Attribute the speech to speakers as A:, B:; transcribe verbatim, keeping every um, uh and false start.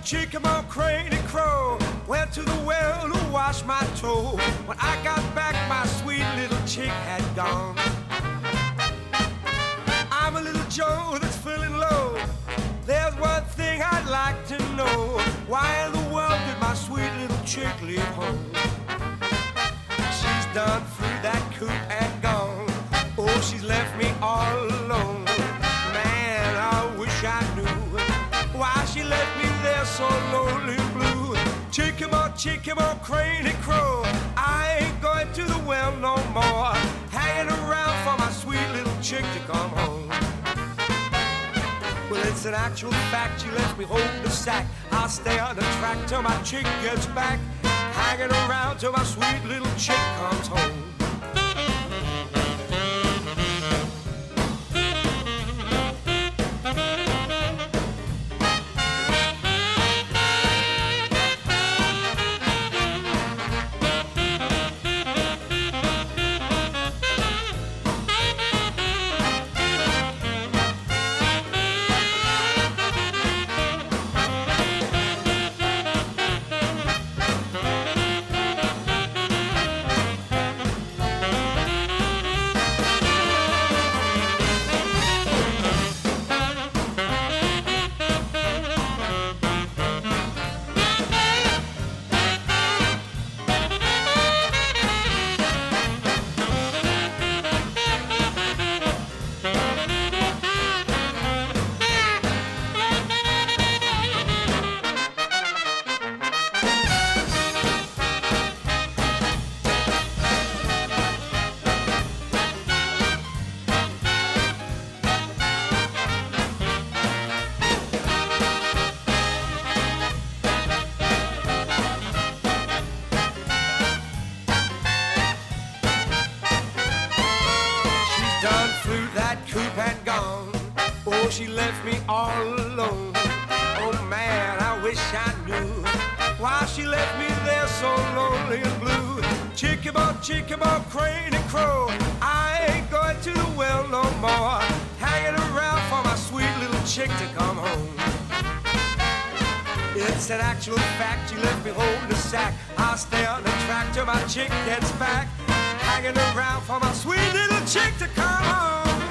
A: Chickabee, crane, and crow. Went to the well to wash my toe. When I got back, my sweet little chick had gone. I'm a little Joe that's feeling low. There's one thing I'd like to know. Why in the world did my sweet little chick leave home? She's done through that coop and gone. Oh, she's left me all alone. Man, I wish I knew why she left me there so lonely and blue. Chickabee, chickabee, crane and crow. I ain't going to the well no more. Hanging around for my sweet little chick to come home. Well, it's an actual fact, she lets me hold the sack. I'll stay on the track till my chick gets back. Hanging around till my sweet little chick comes home. She left me all alone. Oh man, I wish I knew why she left me there so lonely and blue. Chickabee, chickabee, crane and crow. I ain't going to the well no more. Hanging around for my sweet little chick to come home. It's an actual fact, she left me holding the sack. I'll stay on the track till my chick gets back. Hanging around for my sweet little chick to come home.